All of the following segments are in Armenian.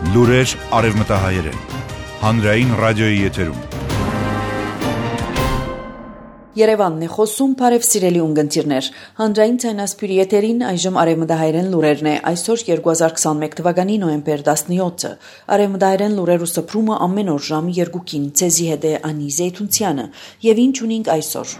Լուրեր արևմտահայերեն, հանրային ռադիոյի եթերում։ Երևանն է խոսում, բարև սիրելի ունգընտիրներ, հանրային ցայնասպյուրի եթերին այժմ արևմտահայերեն լուրերն է, այսօր 2021 թվականի նոյեմբեր 17-ը, արևմտահայերեն լուրերու սփռումը ամեն օր ժամը 2-ին, ցեզի հետ է Անի Զեյթունցյանը, եւ ինչ ունենք այսօր։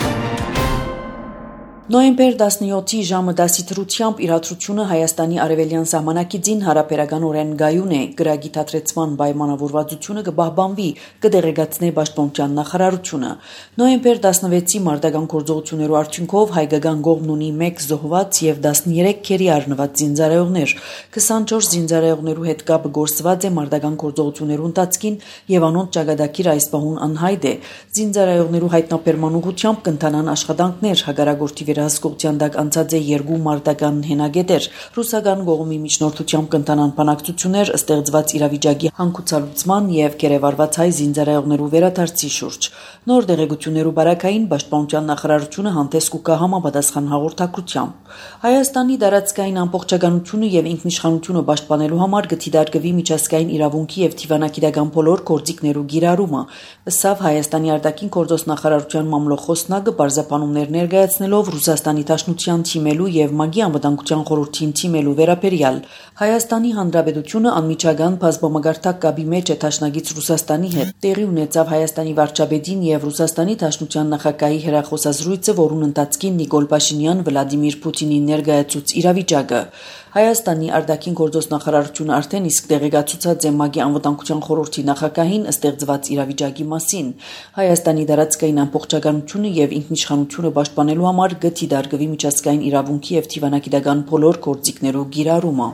Նոյեմբեր 17-ի ժամը 10-ի թրությամբ իրադրությունը Հայաստանի արևելյան սահմանակիցին հարաբերականորեն գայուն է, գրագի թատրեցման պայմանավորվածությունը կպահպանվի, կդեղեկացնե Պաշտպանության նախարարությունը։ Նոյեմբեր 16-ի մարտական գործողություններու արդյունքով հայկական կողմն ունի 1 զոհված եւ 13 քերի առնված զինծառայողներ, 24 զինծառայողներու հետ կապը գործված է մարտական գործողություններու ընթացքին եւ անոնց ճակատագիրը այս պահուն անհայտ է։ Զինծառայողներու հայտնաբերման ուղղությամբ կընթանան աշխատանքներ հագարագործի Հասկողության դակ անցած է 2 մարտական հենագետեր, ռուսական կողմի միջնորդությամբ կընթանան բանակցություններ ստեղծված իրավիճակի հանգուցալուծման եւ կերեվարված հայ զինծառայողներու վերադարձի շուրջ։ Նոր դեղեցություններու բարակային Պաշտպանության նախարարությունը հանդես կգա համապատասխան հաղորդակցությամբ։ Հայաստանի տարածքային ամբողջականությունը եւ ինքնիշխանությունը պաշտպանելու համար գտիդարգվի միջազգային իրավունքի եւ դիվանագիտական բոլոր գործիքներու գիրառումը։ Ըստ Հայաստանի արտաքին գործոս նախարարության մամլոխոսնակը բարձրապանումներ ներկայացնելով Ռուսաստանի Դաշնության թիմելու եւ ՄԱԳ-ի անվտանգության խորհրդին թիմելու վերաբերյալ Հայաստանի Հանրապետությունը անմիջական բազմամագարտակ կապի մեջ է դաշնակից Ռուսաստանի հետ։ Տեղի ունեցավ Հայաստանի վարչապետին եւ Ռուսաստանի Դաշնության նախագահի հեռախոսազրույցը, որուն ընթացքին Նիկոլ Փաշինյան Վլադիմիր Պուտինին ներկայացուց իրավիճակը։ Հայաստանի արտաքին գործոս նախարարությունը արդեն իսկ տեղեկացուցած է ՄԱԳ-ի անվտանգության խորհրդի նախագահին ստեղծված իրավիճակի մասին։ Հայաստանի տարածքային ամբողջականությունը եւ ինքնիշխանությունը պաշտպանելու համար գտիդարգվի միջազգային իրավունքի եւ դիվանագիտական բոլոր գործիքներու գիրառումը։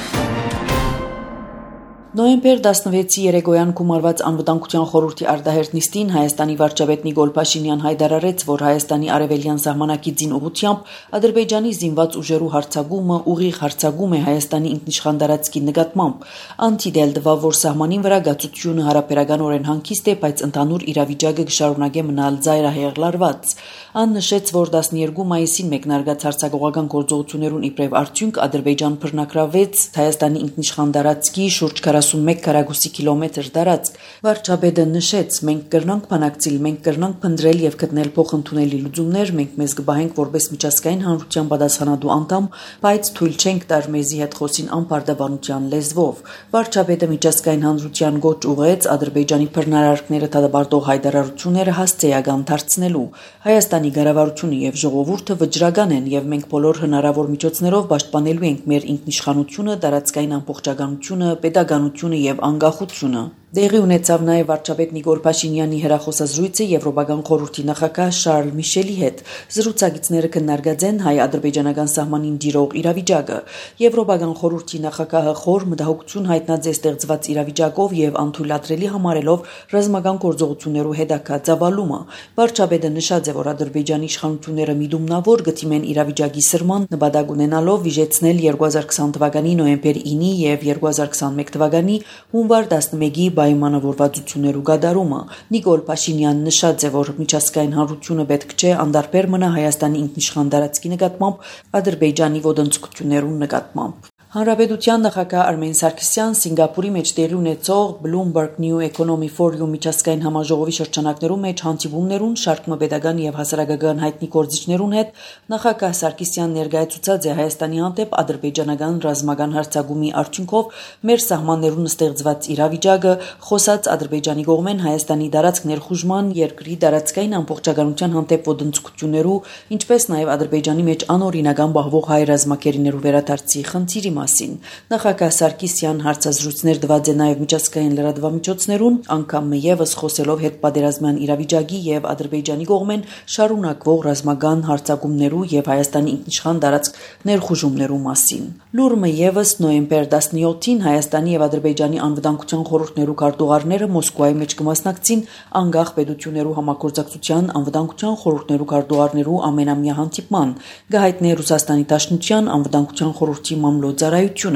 Նոյեմբեր 16-ի երեկոյան գումարված անվտանգության խորհրդի արտահերթ նիստին Հայաստանի վարչապետ Նիկոլ Փաշինյան հայտարարեց, որ Հայաստանի արևելյան սահմանակիցին ուղղությամբ Ադրբեջանի զինված ուժերու հարձակումը ուղիղ հարձակում է Հայաստանի ինքնիշխան տարածքի նկատմամբ։ Անտիդել տվավ, որ սահմանին վրա գացությունը հարաբերականորեն հանգիստ է, բայց ընդհանուր իրավիճակը կշարունակե մնալ ծայրահեղլարված։ Ան նշեց, որ 12 մայիսին մեկնարկած հարձակողական գործողություններուն իբրև արդյունք Ադրբեջան բռնագրավեց Հայաստանի ինքնիշխան տարածքի շուրջ 41 քառակուսի կիլոմետր տարածք։ Վարչապետը նշեց. մենք կրնանք բանակցել, մենք կրնանք փնտրել եւ գտնել փոխընդունելի լուծումներ, մենք մեզ կբահենք որպես միջազգային հանրության պատասխանատու անդամ, բայց թույլ չենք տար մեզի հետ խոսին անպարտաբանության լեզվով։ Վարչապետը միջազգային հանրության գոչ ուղղեց Ադրբեջանի բռնարարքները դադարող հայտարարությունները հասցեական դարձնելու։ Հայաստանի կառավարությունը եւ ժողովուրդը վճռական են եւ մենք բոլոր հնարավոր միջոցներով պաշտպանելու ենք մեր ինքնիշխանությունը, տարածքային ամբողջականությունը, պետականությունը եւ անկախությունը։ Դեղի ունեցավ նաև վարչապետ Նիկոլ Փաշինյանի հեռախոսազրույցը Եվրոպական խորհրդի նախագահ Շարլ Միշելի հետ։ Զրուցակիցները քննարկած են հայ-ադրբեջանական սահմանին տիրող իրավիճակը։ Եվրոպական խորհրդի նախագահը խոր մտահոգություն հայտնած է ստեղծված իրավիճակով եւ անթույլատրելի համարելով ռազմական գործողություններու հետագա ծավալումը։ Վարչապետը նշած է, որ Ադրբեջանի իշխանությունները միտումնավոր գտիմեն իրավիճակի սրման նպատակ ունենալով վիճեցնել 2020 թվականի նոյեմբեր 9-ի եւ 2021 թվականի հունվար 11-ի պայմանավորվածություններու կատարումը։ Նիկոլ Փաշինյանն նշած է, որ միջազգային հանրությունը պետք չէ անդարբեր մնա Հայաստանի ինքնիշխան տարածքի նկատմամբ Ադրբեջանի ոտնձգություններուն նկատմամբ։ Հանրապետության նախագահ Արմեն Սարգսյան Սինգապուրի մեջ տեղի ունեցող Bloomberg New Economy Forum միջազգային համաժողովի շրջանակներու մեջ հանդիպումներուն շարքը պետական եւ հասարակական հայտնի գործիչներուն հետ նախագահ Սարգսյան ներկայացուցած է Հայաստանի հանդեպ ադրբեջանական ռազմական հարձակումի արդյունքով մեր սահմաններուն ստեղծված իրավիճակը, խոսած Ադրբեջանի կողմեն Հայաստանի տարածք ներխուժման, երկրի տարածքային ամբողջականության հանդեպ ոտնձգություններու, ինչպես նաեւ Ադրբեջանի մեջ անօրինական բահվող հայ ռազմակերիներու վերադարձի խնդիրի մասին։ Նախագահ Սարգսյան հարցազրույցներ տված է նաև միջազգային լրատվամիջոցներուն, անգամ եւս խոսելով հետպատերազմյան իրավիճակի եւ Ադրբեջանի կողմեն շարունակվող ռազմական հարձակումներու եւ Հայաստանի ինքնիշխան տարածք ներխուժումներու մասին։ Լուրը եւս նոյեմբեր 17-ին Հայաստանի եւ Ադրբեջանի անվտանգության խորհուրդներու քարտուղարները Մոսկվայի մեջ կմասնակցին անկախ պետություններու համագործակցության անվտանգության խորհուրդներու քարտուղարներու ամենամյա հանդիպման։ Գահիտնե Ռուսաստանի Դաշնության անվտանգության խորհրդի մամլոյ ծառայությունը։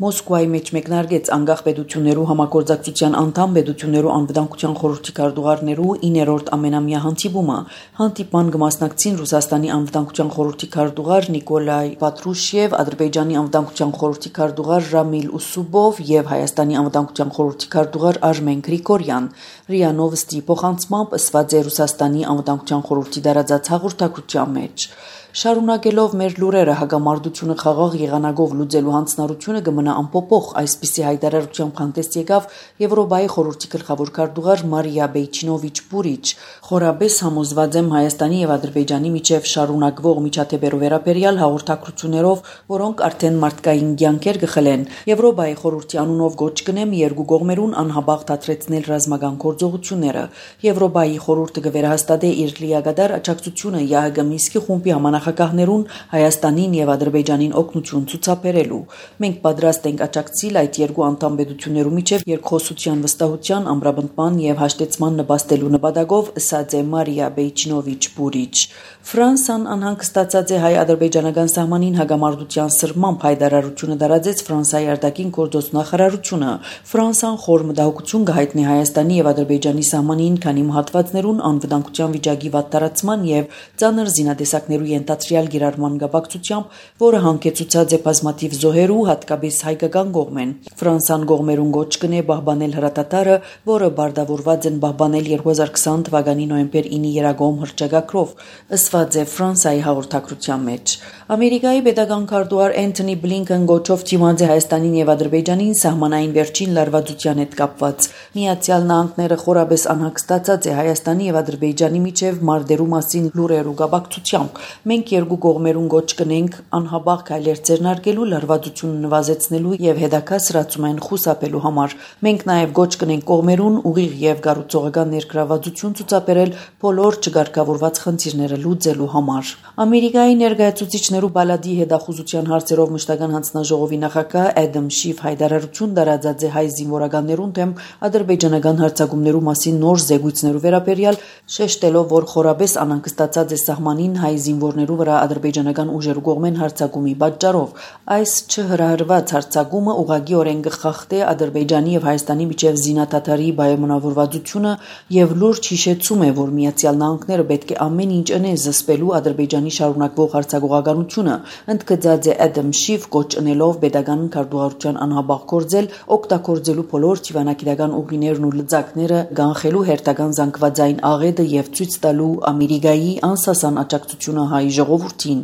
Մոսկվայի մեջ մեկնարկեց անկախ պետություններու համագործակցության անդամ պետություններու անվտանգության խորհրդի քարտուղարներու 9-րդ ամենամյա հանդիպումը։ Հանդիպման կմասնակցին Ռուսաստանի անվտանգության խորհրդի քարտուղար Նիկոլայ Պատրուշև, Ադրբեջանի անվտանգության խորհրդի քարտուղար Ռամիլ Ուսուբով եւ Հայաստանի անվտանգության խորհրդի քարտուղար Արմեն Գրիգորյան։ ՌԻԱ Նովստի փոխանցմամբ ըսված է Ռուսաստանի անվտանգության խորհրդի դարաձած հաղորդակցության մեջ։ Շարունակելով մեր լուրերը հագամարտությունը խաղաղ եղանակով լուծելու հանձնարարությունը կմնա անփոփոխ, այսպիսի հայտարարությամբ հանդես եկավ Եվրոպայի խորհրդի գլխավոր քարտուղար Մարիա Բեյչինովիչ Բուրիչ։ Խորաբես համոզված եմ Հայաստանի եւ Ադրբեջանի միջև շարունակվող միջադեպերով վերաբերյալ հաղորդակցություններով, որոնք արդեն մարդկային կյանքեր կխլեն։ Եվրոպայի խորհրդի անունով գոչ կնեմ երկու կողմերուն անհաբաղ դադրեցնել ռազմական գործողությունները։ Եվրոպայի խորհուրդը կվերահաստատե իր լիագադար աջակցությունը ԵԱՀԿ Մինսկի խումբի համանախագահներուն Հայաստանին եւ Ադրբեջանին օգնություն ցուցաբերելու։ Մենք պատրաստ ենք աջակցել այդ երկու անդամ պետություններու միջև երկխոսության վստահության, ամրապնդման եւ հաշտեցման նպաստելու նպատակով, ըսած է Մարիա Բեյչինովիչ Բուրիչ։ Ֆրանսան անհանգստացած է հայ-ադրբեջանական սահմանին հագամարտության սրմամբ հայտարարությունը տարածեց Ֆրանսիայի արտաքին գործոս նախարարությունը։ Ֆրանսան խոր մտահոգություն կհայտնի Հայաստանի եւ Ադրբեջանի սահմանին, քանի հատվածներուն անվտանգության վիճակի վատ տարածման եւ ծանր զինատեսակներու ենթադրյալ գիրառման կապակցությամբ, որը հանգեցուցած է բազմաթիվ զոհերու, հատկապես հայկական կողմեն։ Ֆրանսան կողմերուն գոչ կնե պահպանել հրատատարը, որը բարտավորված են պահպանել 2020 թվականի նոյեմբեր 9-ի երագոմ հռչակագրով, ըսված է Ֆրանսիայի հաղորդակցության մեջ։ Ամերիկայի պետական քարտուղար Էնթոնի Բլինքեն գոչով դիմաց է Հայաստանին եւ Ադրբեջանին սահմանային վերջին լարվածության հետ կապված։ Միացյալ Նահանգները խորաբես անհանգստացած է Հայաստանի եւ Ադրբեջանի միջև մարտերու մասին լուրերու կապակցությամբ։ Մենք երկու կողմերուն գոչ կնենք անհաբաղ քայլեր ձեռնարկելու, լարվածությունը նվազեցնելու եւ հետագա սրացումային խուսափելու համար։ Մենք նաեւ գոչ կնենք կողմերուն ուղիղ եւ կառուցողական ներգրավվածություն ցուցաբերել բոլոր չգարկավորված խնդիրները լուծելու համար։ Ամերիկայի ներկայացուցիչներու բալադի հետախուզության հարցերով մշտական հանձնաժողովի նախագահ Ադամ Շիֆ հայտարարություն տարածած է հայ զինվորականներուն դեմ ադրբեջանական հարձակումներու մասին նոր զեկույցներու վերաբերյալ, շեշտելով, որ խորաբես անհանգստացած է սահմանին հայ զինվորներու վրա ադրբեջանական ուժերու կողմեն հարձակումի պատճառով։ Այս չհրահրված հարձակումը ուղղակիորեն կխախտե Ադրբեջանի եւ Հայաստանի միջև զինադադարի պայմանավորվածությունը եւ լուրջ հիշեցում է, որ Միացյալ Նահանգները պետք է ամեն ինչ ընե զսպելու Ադրբեջանի շարունակվող հարձակողականությունը, ընդգծած է Ադամ Շիֆ, կոչ ընելով պետական քարտուղարության անհաբաղ գործել, օգտագործելու բոլոր թիվանակիրական ուղիներն ու լծակները, կանխելու հերթական զանգվածային աղետը եւ ցույց տալու Ամերիկայի անսասան աջակցությունը հայ ժողովրդին։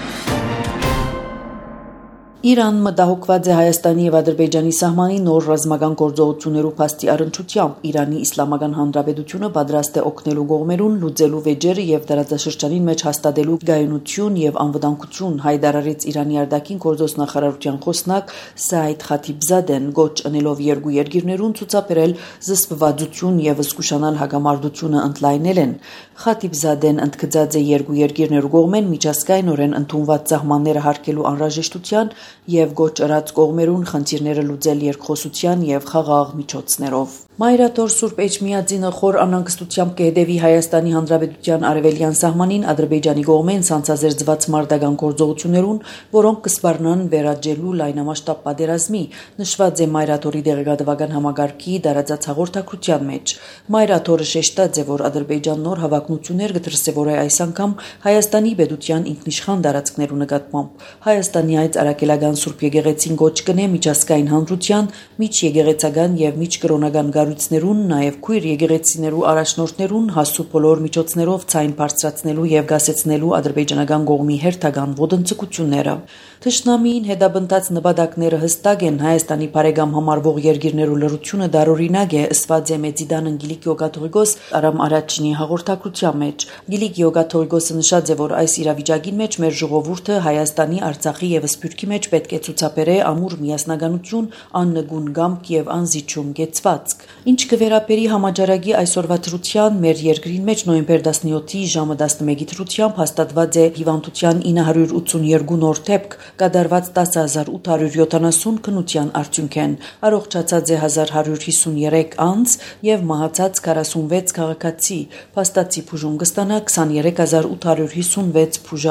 Իրան մտահոգված է Հայաստանի եւ Ադրբեջանի սահմանի նոր ռազմական գործողություններու փաստի առնչությամբ։ Իրանի Իսլամական Հանրապետությունը պատրաստ է օգնելու կողմերուն լուծելու վեճերը եւ տարածաշրջանին մեջ հաստատելու գայունություն եւ անվտանգություն, հայտարարեց Իրանի արտաքին գործոս նախարարության խոսնակ Սայիդ Խաթիբզադեն, գոչ ընելով երկու երկիրներուն ցուցաբերել զսպվածություն եւ զգուշանալ հագամարտությունը ընդլայնել են։ Խաթիբզադեն ընդգծած է երկու երկիրներու կողմեն միջազգայինորեն ընդունված սահմանները հարգելու անհրաժեշտության եւ գոչ ըրած կողմերուն խնդիրները լուծել երկխոսության եւ խաղաղ միջոցներով։ Մայրաթոր Սուրբ Էջմիածինը խոր անհանգստությամբ կհետևի Հայաստանի Հանրապետության արևելյան սահմանին Ադրբեջանի կողմեն ցանցազերծված մարտական գործողություններուն, որոնք կսպառնան վերաճելու լայնամասշտաբ պատերազմի, նշված է Մայրաթորի դեղեկատվական համագարկի տարածած հաղորդակցության մեջ։ Մայրաթորը շեշտած է, որ Ադրբեջան նոր հավակնություններ կդրսևորի այս անգամ Հայաստանի պետության ինքնիշխան տարածքներու նկատմամբ։ Հայաստանի այդ արաքելական Սուրբ եկեղեցին գոչ կնե միջազգային հանրության, միջեկեղեցական եւ միջկրոնական գառույցներուն, նաեւ քույր եկեղեցիներու առաջնորդներուն հասու բոլոր միջոցներով ցայն բարձրացնելու եւ գասեցնելու ադրբեջանական կողմի հերթական ոտնձգությունները։ Թշնամիին հետաբնտած նպատակները հստակ են։ Հայաստանի բարեկամ համարվող երկիրներու լրությունը դարօրինակ է, ըսված է Մեծիդան Գիլիկիո կաթողիկոս Արամ Արաչինի հաղորդակցության մեջ։ Գիլիկիո կաթողիկոսը նշած է, որ այս իրավիճակին մեջ մեր ժողովուրդը Հայաստանի, Արցախի եւ Սփյուռքի մեջ պետք է ցուցաբերե ամուր միասնականություն, աննգուն գամք եւ անզիջում կեցվածք։ Ինչ կվերապերի համաճարակի այսօրվա դրության, մեր երկրին մեջ նոյեմբեր 17-ի ժամը 11-ի դրությամբ հաստատված է հիվանդության 982 նոր դեպք, կատարված 10870 քննության արդյունքեն, առողջացած է 1153 անձ եւ մահացած 46 քաղաքացի, փաստացի բուժում կստանա 23856 բուժարու։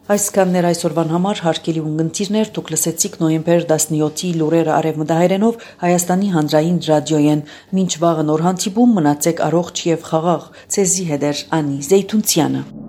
Այսքաններ այսօրվան համար հարգելի ունգընտիրներ, դուք լսեցիք նոյեմբեր 17-ի լուրերը արևմտահայերենով Հայաստանի հանրային ռադիոյեն։ Մինչ վաղը նոր հանդիպում, մնացեք առողջ եւ խաղաղ։ Ցեզի հետ Անի Զեյթունցյանը։